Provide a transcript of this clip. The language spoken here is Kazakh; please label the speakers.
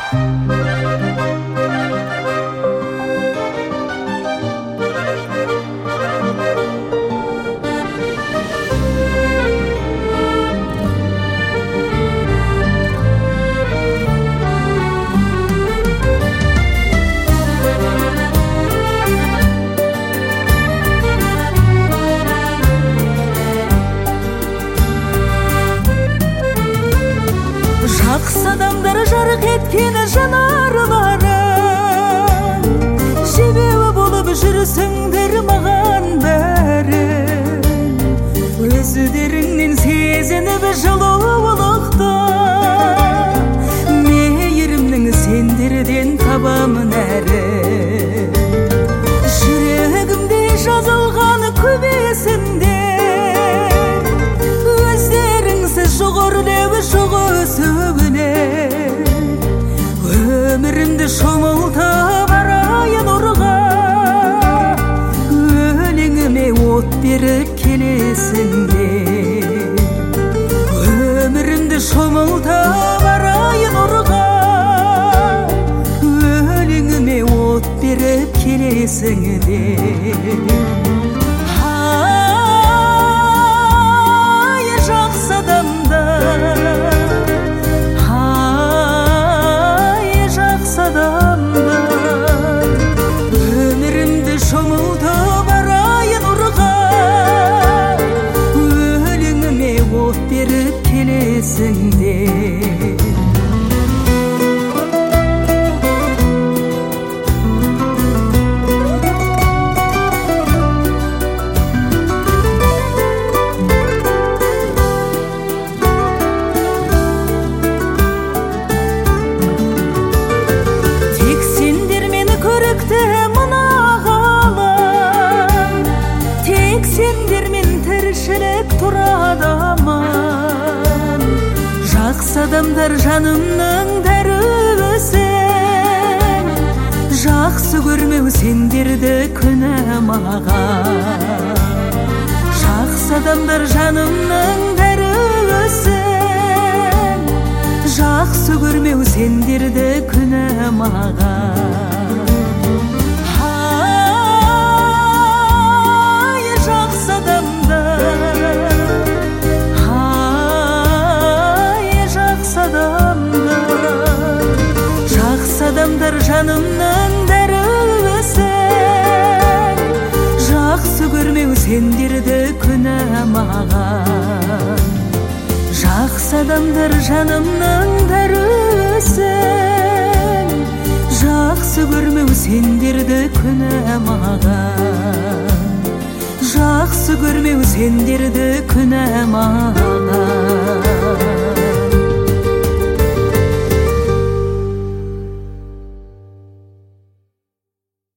Speaker 1: Жақсы адамдар жарық еткен жанарлары, себебі болып жүрсіңдер маған бәрін. Өздеріңнен сезініп жылулықты, мейірімнің сендерден табамын әрі. Жүрегімде жазылған көп есімдер, өздеріңсіз жоғырлеу жоқ өсуінен. Өмірімді шомылта барайын ұрға, өлеңіме от беріп келесіңдер. Өмірімді шомылта барайын ұрға, өлеңіме от беріп келесіңдер. Өмірімді шомылта барайын ұрға, өлеңіме от беріп келесіңдер. Жақсы адамдар жанымның дәрісін, жақсы көрмеу сендерді күнә маған. Жақсы адамдар жанымның дәрісін, жақсы көрмеу сендерді күнә маған. Адамдар жанымның дәрісін, жақсы көрмеу сендерді күнә маған. Жақсы адамдар жанымның дәрісін, жақсы көрмеу сендерді күнә маған. Жақсы көрмеу сендерді күнә маған.